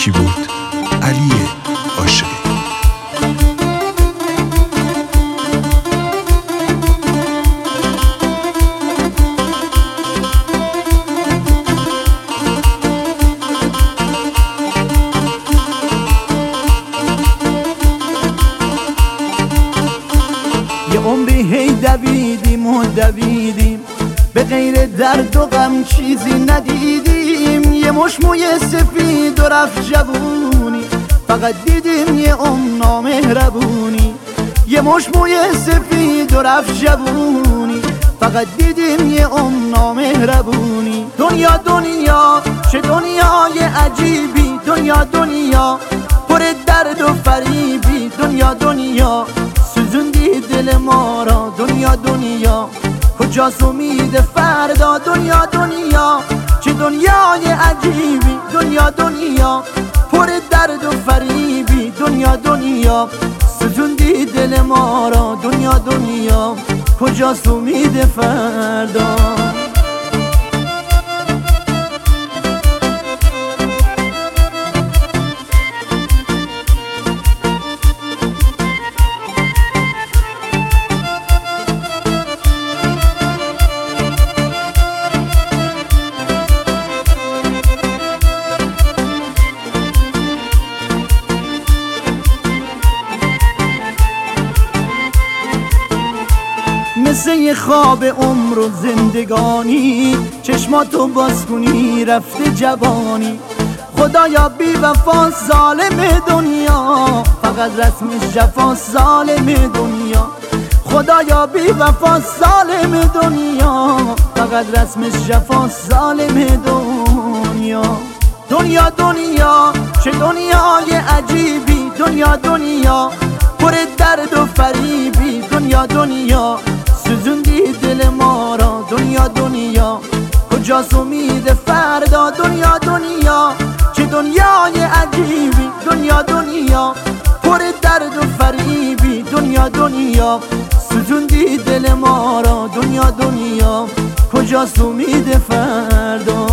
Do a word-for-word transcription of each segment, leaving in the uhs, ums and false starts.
کیبورد علی عاشقی. یه عمری هی دویدیم و دویدیم، به غیر درد و غم چیزی ندیدیم. یه مش موی سفید و رفت جوونی، فقط دیدیم یه عمر نامهربونی. یه مش موی سفید و رفت جوونی، فقط دیدیم یه عمر نامهربونی. دنیا دنیا چه دنیای عجیبی، دنیا دنیا پر درد و فریبی. دنیا دنیا سوزوندی دل ما را، دنیا دنیا کجاست امید فردا. دنیا دنیا چه دنیای عجیبی، دنیا دنیا پر درد و فریبی. دنیا دنیا سوزوندی دل ما را، دنیا دنیا کجاست امید فردا. مثل یه خواب عمر و زندگانی، چشماتو باز کنی رفته جوانی. خدایا بی وفا ظالم دنیا، فقط رسمش جفا ظالم دنیا. خدایا بی وفا ظالم دنیا، فقط رسمش جفا ظالم دنیا. دنیا دنیا چه دنیای عجیبی، دنیا دنیا پر درد و فریبی. دنیا دنیا سوزوندی دل ما را، دنیا دنیا کجاست امید فردا. دنیا دنیا چه دنیای عجیبی، دنیا دنیا پر درد و فریبی. دنیا دنیا سوزوندی دل ما را، دنیا دنیا کجاست امید فردا.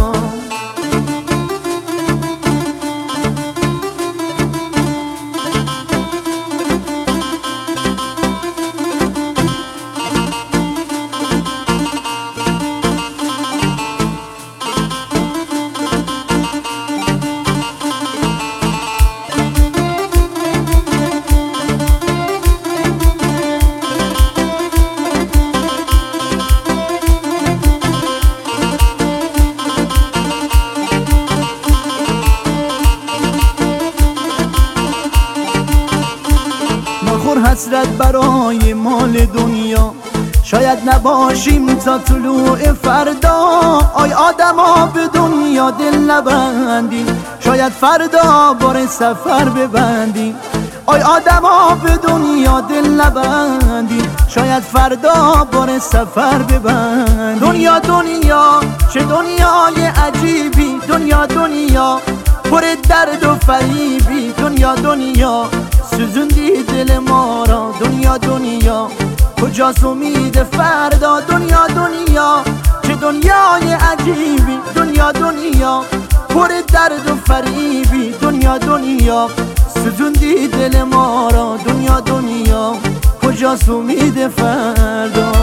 حسرت برای مال دنیا، شاید نباشیم تا طلوع فردا. آی آدما به دنیا دل نبندیم، شاید فردا بار سفر ببندیم. آی آدما به دنیا دل نبندیم، شاید فردا بار سفر ببندیم. دنیا دنیا چه دنیای عجیبی، دنیا دنیا پر درد و فریبی. دنیا دنیا سوزوندی دل ما را، دنیا دنیا کجاست امید فردا. دنیا دنیا چه دنیای عجیبی، دنیا دنیا پر درد و فریبی. دنیا دنیا سوزوندی دل ما را، دنیا دنیا کجاست امید فردا.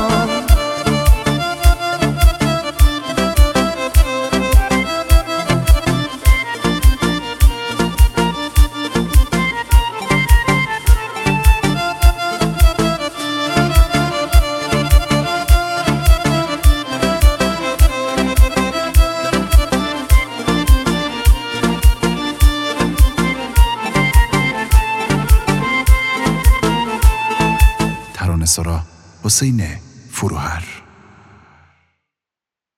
ترانه‌سرا حسین فروهر.